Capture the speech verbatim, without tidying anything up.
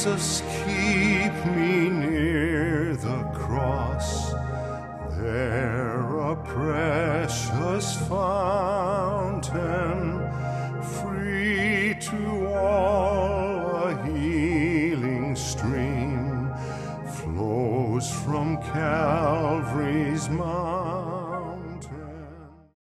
Jesus, keep me near the cross. There a precious fountain, free to